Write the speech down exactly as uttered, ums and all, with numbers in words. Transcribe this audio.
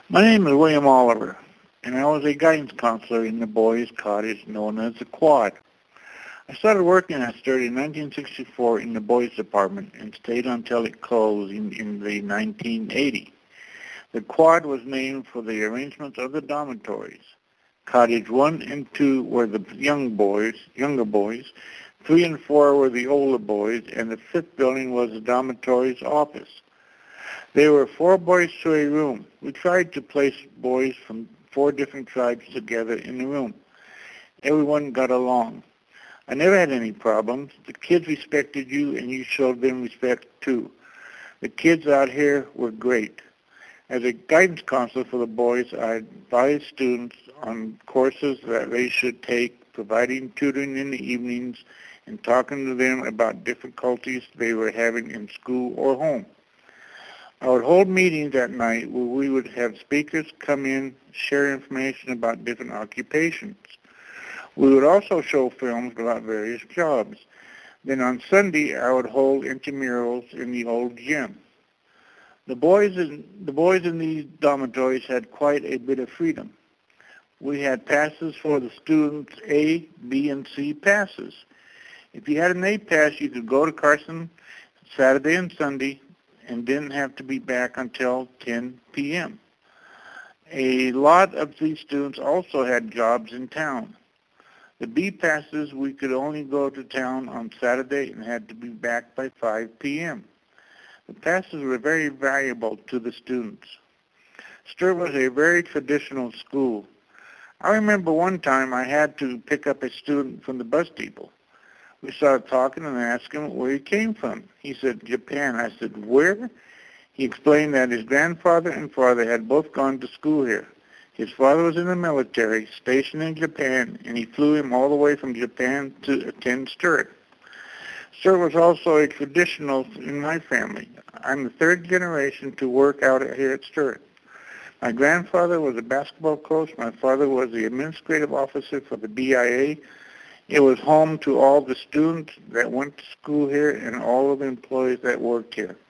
My name is William Oliver, and I was a guidance counselor in the boys' cottage known as the Quad. I started working at Sturt in nineteen sixty-four in the boys' department and stayed until it closed in, in the nineteen eighty. The Quad was named for the arrangement of the dormitories. Cottage one and two were the young boys, younger boys, three and four were the older boys, and the fifth building was the dormitory's office. There were four boys to a room. We tried to place boys from four different tribes together in the room. Everyone got along. I never had any problems. The kids respected you, and you showed them respect too. The kids out here were great. As a guidance counselor for the boys, I advised students on courses that they should take, providing tutoring in the evenings, and talking to them about difficulties they were having in school or home. I would hold meetings at night where we would have speakers come in, share information about different occupations. We would also show films about various jobs. Then on Sunday, I would hold intramurals in the old gym. The boys in, the boys in these dormitories had quite a bit of freedom. We had passes for the students' A, B, and C passes. If you had an A pass, you could go to Carson Saturday and Sunday and didn't have to be back until ten p.m. A lot of these students also had jobs in town. The B passes, we could only go to town on Saturday and had to be back by five p.m. The passes were very valuable to the students. Sturt was a very traditional school. I remember one time I had to pick up a student from the bus depot. We started talking and I asked him where he came from. He said, Japan. I said, where? He explained that his grandfather and father had both gone to school here. His father was in the military, stationed in Japan, and he flew him all the way from Japan to attend Sturt. Sturt was also a traditional in my family. I'm the third generation to work out here at Sturt. My grandfather was a basketball coach. My father was the administrative officer for the B I A. It was home to all the students that went to school here and all of the employees that worked here.